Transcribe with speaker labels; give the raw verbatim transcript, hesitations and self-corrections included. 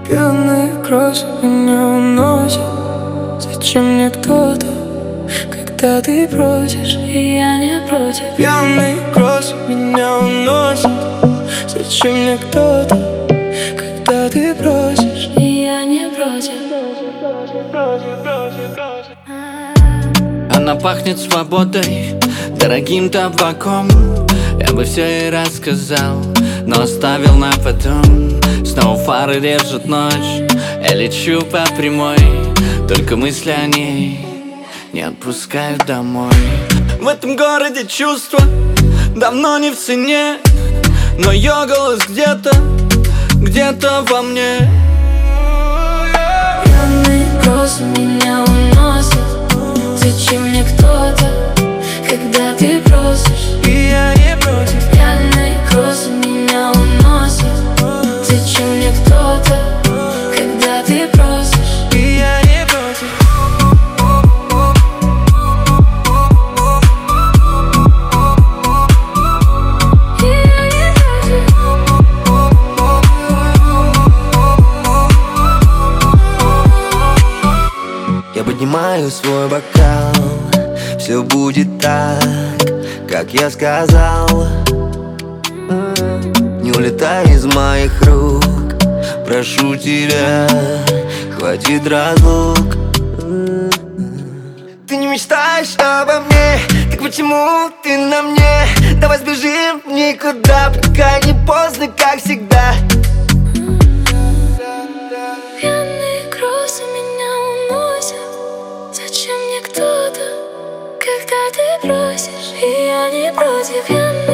Speaker 1: Пьяные грозы меня уносят. Зачем мне кто-то, когда ты просишь, и я не против? Пьяные грозы меня уносят. Зачем мне кто-то, когда ты просишь, и я не против?
Speaker 2: Она пахнет свободой, дорогим табаком. Я бы все ей рассказал, но оставил на потом. Снова фары режут ночь, я лечу по прямой. Только мысли о ней не отпускают домой. В этом городе чувства давно не в цене, но ее голос где-то, где-то во мне.
Speaker 1: Пьяные грозы меня уносят. Зачем мне кто-то, когда ты просишь, и я не против? Пьяные грозы меня уносят. Зачем мне кто-то, когда ты просишь, и я не против? И я не против.
Speaker 3: Я поднимаю свой бокал, все будет так, как я сказал. Не улетай из моих рук, прошу тебя, хватит разлук. Ты не мечтаешь обо мне, так почему ты на мне? Давай сбежим никуда, пока не поздно, как всегда.
Speaker 1: Пьяные грозы меня уносят. Зачем мне кто-то, когда ты просишь, и я не против?